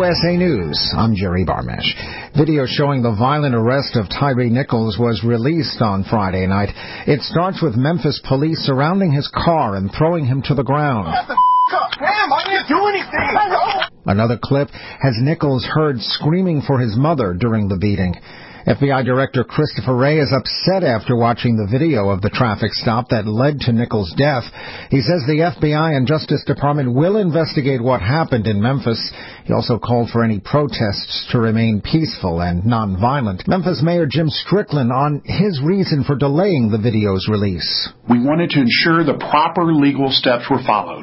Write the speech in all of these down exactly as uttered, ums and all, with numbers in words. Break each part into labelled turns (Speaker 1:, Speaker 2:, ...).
Speaker 1: S A News, I'm Jerry Barmesh. Video showing the violent arrest of Tyre Nichols was released on Friday night. It starts with Memphis police surrounding his car and throwing him to the ground.
Speaker 2: What the f*** up, Cam? I didn't do anything.
Speaker 1: Another clip has Nichols heard screaming for his mother during the beating. F B I Director Christopher Wray is upset after watching the video of the traffic stop that led to Nichols' death. He says the F B I and Justice Department will investigate what happened in Memphis. He also called for any protests to remain peaceful and nonviolent. Memphis Mayor Jim Strickland on his reason for delaying the video's release.
Speaker 3: We wanted to ensure the proper legal steps were followed,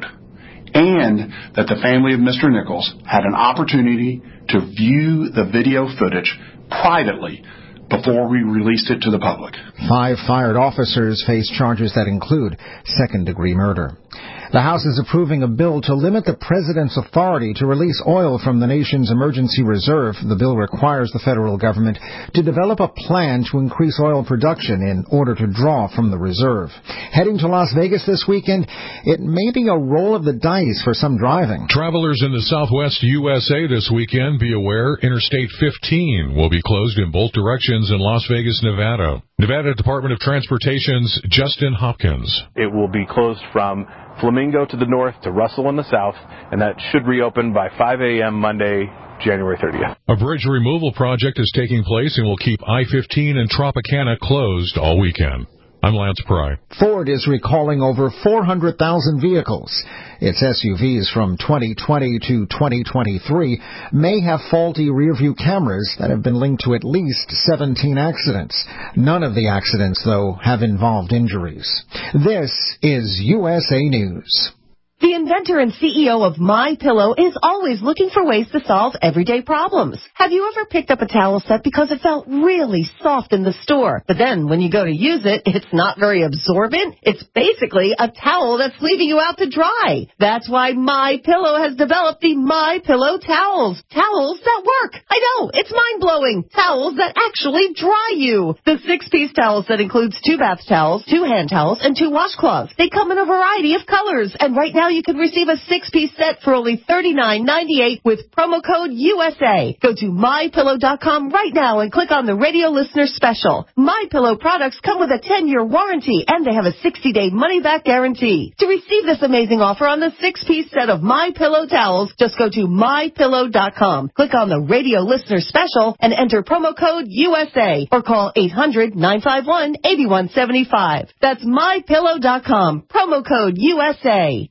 Speaker 3: and that the family of Mister Nichols had an opportunity to view the video footage privately before we released it to the public.
Speaker 1: Five fired officers face charges that include second-degree murder. The House is approving a bill to limit the president's authority to release oil from the nation's emergency reserve. The bill requires the federal government to develop a plan to increase oil production in order to draw from the reserve. Heading to Las Vegas this weekend, it may be a roll of the dice for some driving.
Speaker 4: Travelers in the southwest U S A this weekend, be aware Interstate fifteen will be closed in both directions in Las Vegas, Nevada. Nevada Department of Transportation's Justin Hopkins.
Speaker 5: It will be closed from Flamingo to the north to Russell in the south, and that should reopen by five a.m. Monday, January thirtieth.
Speaker 4: A bridge removal project is taking place and will keep I fifteen and Tropicana closed all weekend. I'm Lance Pry.
Speaker 1: Ford is recalling over four hundred thousand vehicles. Its S U Vs from twenty twenty to twenty twenty-three may have faulty rearview cameras that have been linked to at least seventeen accidents. None of the accidents, though, have involved injuries. This is U S A News.
Speaker 6: The inventor and C E O of MyPillow is always looking for ways to solve everyday problems. Have you ever picked up a towel set because it felt really soft in the store, but then when you go to use it, it's not very absorbent? It's basically a towel that's leaving you out to dry. That's why MyPillow has developed the MyPillow towels. Towels that work. I know, it's mind-blowing. Towels that actually dry you. The six-piece towel set includes two bath towels, two hand towels, and two washcloths. They come in a variety of colors, and right now you can receive a six-piece set for only thirty-nine ninety-eight with promo code U S A. Go to my pillow dot com right now and click on the radio listener special. MyPillow products come with a ten-year warranty, and they have a sixty-day money-back guarantee. To receive this amazing offer on the six-piece set of MyPillow towels, just go to my pillow dot com. Click on the radio listener special and enter promo code U S A or call eight hundred nine five one eight one seven five. That's my pillow dot com. Promo code U S A.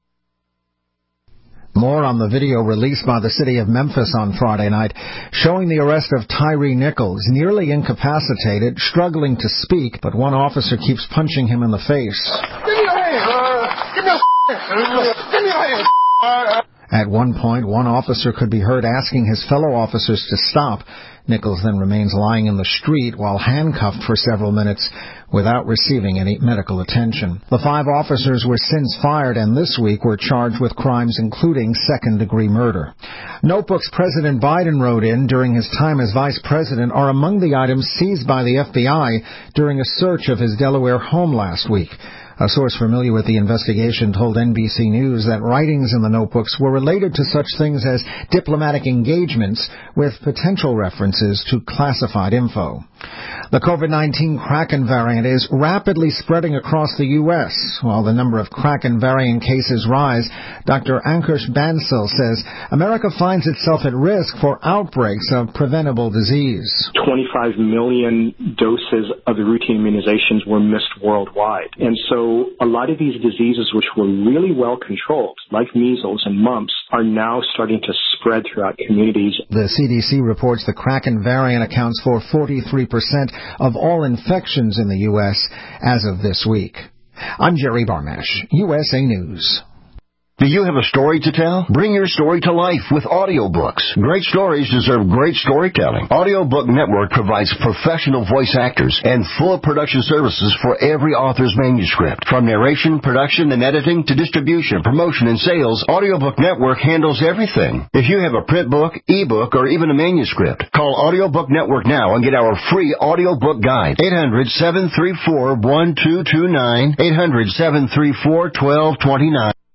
Speaker 1: More on the video released by the city of Memphis on Friday night, showing the arrest of Tyre Nichols, nearly incapacitated, struggling to speak, but one officer keeps punching him in the face.
Speaker 2: Give me your hand! Uh, give me your hand! Give me your hand! Uh,
Speaker 1: At one point, one officer could be heard asking his fellow officers to stop. Nichols then remains lying in the street while handcuffed for several minutes without receiving any medical attention. The five officers were since fired and this week were charged with crimes including second-degree murder. Notebooks President Biden wrote in during his time as vice president are among the items seized by the F B I during a search of his Delaware home last week. A source familiar with the investigation told N B C News that writings in the notebooks were related to such things as diplomatic engagements with potential references to classified info. The COVID nineteen Kraken variant is rapidly spreading across the U S While the number of Kraken variant cases rise, Doctor Ankush Bansal says America finds itself at risk for outbreaks of preventable disease.
Speaker 7: twenty-five million doses of the routine immunizations were missed worldwide. And so a lot of these diseases which were really well controlled, like measles and mumps, are now starting to spread throughout communities.
Speaker 1: The C D C reports the Kraken variant accounts for forty-three percent of all infections in the U S as of this week. I'm Jerry Barmesh, U S A News.
Speaker 8: Do you have a story to tell? Bring your story to life with audiobooks. Great stories deserve great storytelling. Audiobook Network provides professional voice actors and full production services for every author's manuscript. From narration, production, and editing to distribution, promotion, and sales, Audiobook Network handles everything. If you have a print book, ebook, or even a manuscript, call Audiobook Network now and get our free audiobook guide. eight hundred, seven three four, one two two nine, eight hundred, seven three four, one two two nine.